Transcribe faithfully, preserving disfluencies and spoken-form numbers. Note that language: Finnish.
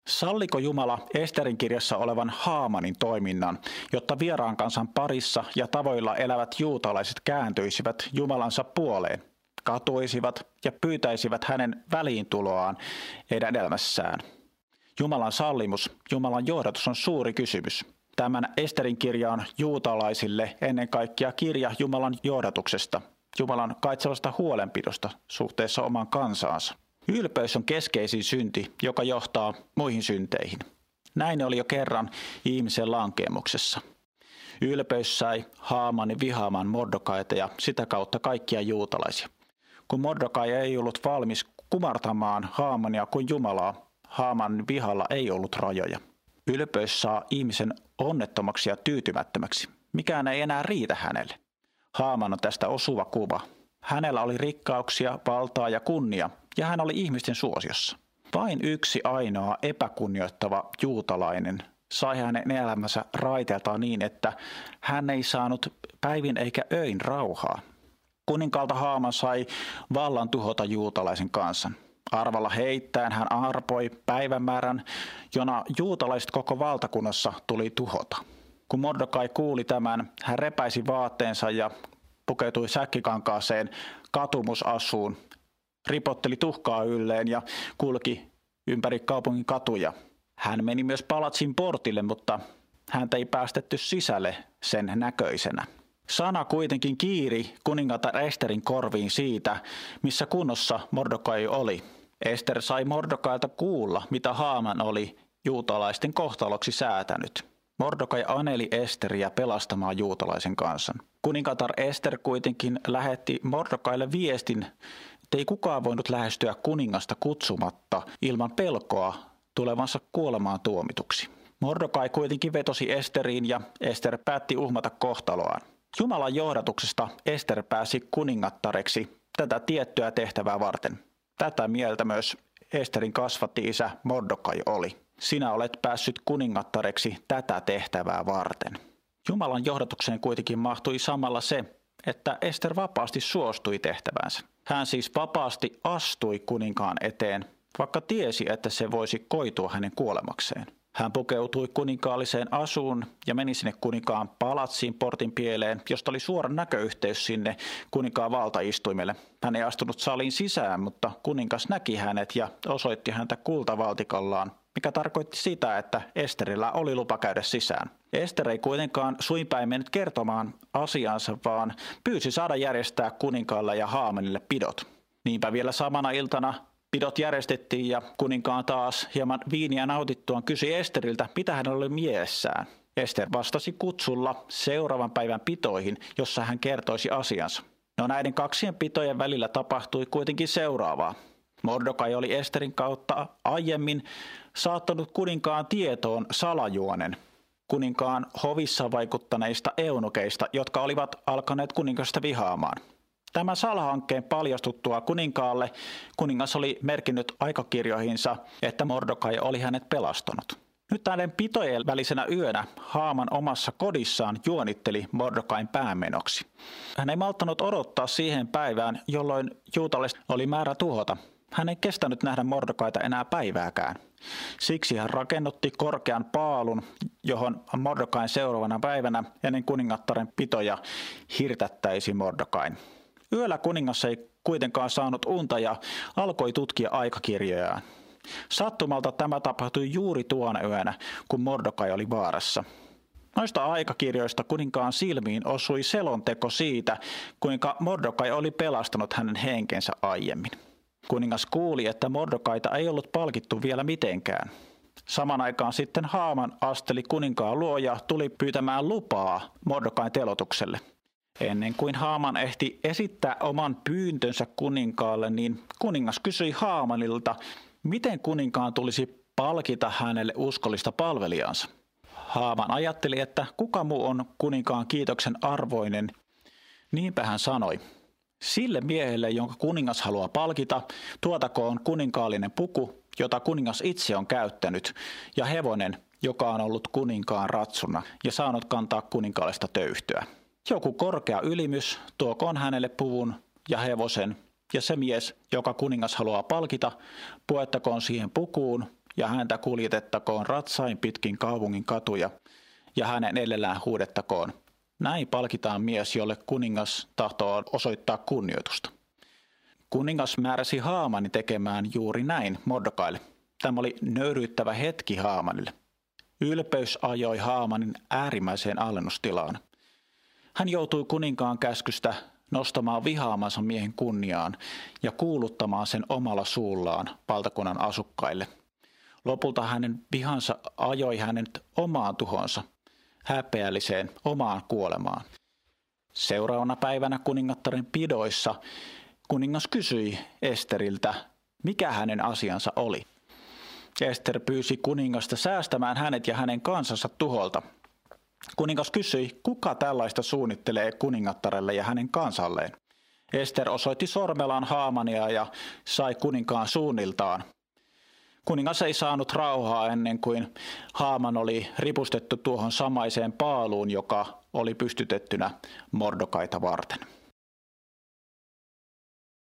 Salliko Jumala Esterin kirjassa olevan Haamanin toiminnan, jotta vieraan kansan parissa ja tavoilla elävät juutalaiset kääntyisivät Jumalansa puoleen, katuisivat ja pyytäisivät hänen väliintuloaan heidän elämässään? Jumalan sallimus, Jumalan johdatus on suuri kysymys. Tämän Esterin kirja on juutalaisille ennen kaikkea kirja Jumalan johdatuksesta, Jumalan kaitsevasta huolenpidosta suhteessa omaan kansaansa. Ylpeys on keskeisin synti, joka johtaa muihin synteihin. Näin oli jo kerran ihmisen lankeemuksessa. Ylpeys sai Haamanin vihaamaan Mordokaita ja sitä kautta kaikkia juutalaisia. Kun Mordokai ei ollut valmis kumartamaan Haamania kuin Jumalaa, Haamanin vihalla ei ollut rajoja. Ylpeys saa ihmisen onnettomaksi ja tyytymättömäksi. Mikään ei enää riitä hänelle. Haaman on tästä osuva kuva. Hänellä oli rikkauksia, valtaa ja kunnia, ja hän oli ihmisten suosiossa. Vain yksi ainoa epäkunnioittava juutalainen sai hänen elämänsä raiteeltaan niin, että hän ei saanut päivin eikä öin rauhaa. Kuninkaalta Haaman sai vallan tuhota juutalaisen kansan. Arvalla heittäen hän arpoi päivämäärän, jona juutalaiset koko valtakunnassa tuli tuhota. Kun Mordokai kuuli tämän, hän repäisi vaatteensa ja pukeutui säkkikankaaseen katumusasuun, ripotteli tuhkaa ylleen ja kulki ympäri kaupungin katuja. Hän meni myös palatsin portille, mutta häntä ei päästetty sisälle sen näköisenä. Sana kuitenkin kiiri kuningatar Esterin korviin siitä, missä kunnossa Mordokai oli. Ester sai Mordokailta kuulla, mitä Haaman oli juutalaisten kohtaloksi säätänyt. Mordokai aneli Esteriä pelastamaan juutalaisen kansan. Kuningatar Ester kuitenkin lähetti Mordokaille viestin, että ei kukaan voinut lähestyä kuningasta kutsumatta ilman pelkoa tulevansa kuolemaan tuomituksi. Mordokai kuitenkin vetosi Esteriin ja Ester päätti uhmata kohtaloaan. Jumalan johdatuksesta Ester pääsi kuningattareksi tätä tiettyä tehtävää varten. Tätä mieltä myös Esterin kasvatti-isä Mordokai oli. Sinä olet päässyt kuningattareksi tätä tehtävää varten. Jumalan johdatukseen kuitenkin mahtui samalla se, että Ester vapaasti suostui tehtäväänsä. Hän siis vapaasti astui kuninkaan eteen, vaikka tiesi, että se voisi koitua hänen kuolemakseen. Hän pukeutui kuninkaalliseen asuun ja meni sinne kuninkaan palatsiin portin pieleen, josta oli suora näköyhteys sinne kuninkaan valtaistuimelle. Hän ei astunut saliin sisään, mutta kuningas näki hänet ja osoitti häntä kultavaltikallaan, mikä tarkoitti sitä, että Esterillä oli lupa käydä sisään. Ester ei kuitenkaan suinpäin mennyt kertomaan asiansa, vaan pyysi saada järjestää kuninkaalle ja Haamanille pidot. Niinpä vielä samana iltana pidot järjestettiin ja kuninkaan taas hieman viiniä nautittuaan kysyi Esteriltä, mitä hänellä oli mielessään. Ester vastasi kutsulla seuraavan päivän pitoihin, jossa hän kertoisi asiansa. No näiden kaksien pitojen välillä tapahtui kuitenkin seuraavaa. Mordokai oli Esterin kautta aiemmin saattanut kuninkaan tietoon salajuonen kuninkaan hovissa vaikuttaneista eunukeista, jotka olivat alkaneet kuningasta vihaamaan. Tämän salahankkeen paljastuttua kuninkaalle kuningas oli merkinnyt aikakirjoihinsa, että Mordokai oli hänet pelastanut. Nyt näiden pitojen välisenä yönä Haaman omassa kodissaan juonitteli Mordokain päämenoksi. Hän ei malttanut odottaa siihen päivään, jolloin juutalaiset oli määrä tuhota. Hän ei kestänyt nähdä Mordokaita enää päivääkään. Siksi hän rakennutti korkean paalun, johon Mordokain seuraavana päivänä ennen kuningattaren pitoja hirtättäisi Mordokain. Yöllä kuningas ei kuitenkaan saanut unta ja alkoi tutkia aikakirjojaan. Sattumalta tämä tapahtui juuri tuona yönä, kun Mordokai oli vaarassa. Noista aikakirjoista kuninkaan silmiin osui selonteko siitä, kuinka Mordokai oli pelastanut hänen henkensä aiemmin. Kuningas kuuli, että Mordokaita ei ollut palkittu vielä mitenkään. Saman aikaan sitten Haaman asteli kuninkaan luo ja tuli pyytämään lupaa Mordokain telotukselle. Ennen kuin Haaman ehti esittää oman pyyntönsä kuninkaalle, niin kuningas kysyi Haamanilta, miten kuninkaan tulisi palkita hänelle uskollista palvelijansa. Haaman ajatteli, että kuka muu on kuninkaan kiitoksen arvoinen. Niinpä hän sanoi, sille miehelle, jonka kuningas haluaa palkita, tuotakoon kuninkaallinen puku, jota kuningas itse on käyttänyt, ja hevonen, joka on ollut kuninkaan ratsuna ja saanut kantaa kuninkaallista töyhtyä. Joku korkea ylimys tuokoon hänelle puvun ja hevosen, ja se mies, joka kuningas haluaa palkita, puettakoon siihen pukuun ja häntä kuljetettakoon ratsain pitkin kaupungin katuja, ja hänen edellään huudettakoon: näin palkitaan mies, jolle kuningas tahtoo osoittaa kunnioitusta. Kuningas määräsi Haamanin tekemään juuri näin Mordokaille. Tämä oli nöyryyttävä hetki Haamanille. Ylpeys ajoi Haamanin äärimmäiseen alennustilaan. Hän joutui kuninkaan käskystä nostamaan vihaamansa miehen kunniaan ja kuuluttamaan sen omalla suullaan valtakunnan asukkaille. Lopulta hänen vihansa ajoi hänet omaan tuhonsa, häpeälliseen omaan kuolemaan. Seuraavana päivänä kuningattaren pidoissa kuningas kysyi Esteriltä, mikä hänen asiansa oli. Ester pyysi kuningasta säästämään hänet ja hänen kansansa tuholta. Kuningas kysyi, kuka tällaista suunnittelee kuningattarelle ja hänen kansalleen. Ester osoitti sormellaan Haamania ja sai kuninkaan suunniltaan. Kuningas ei saanut rauhaa ennen kuin Haaman oli ripustettu tuohon samaiseen paaluun, joka oli pystytettynä Mordokaita varten.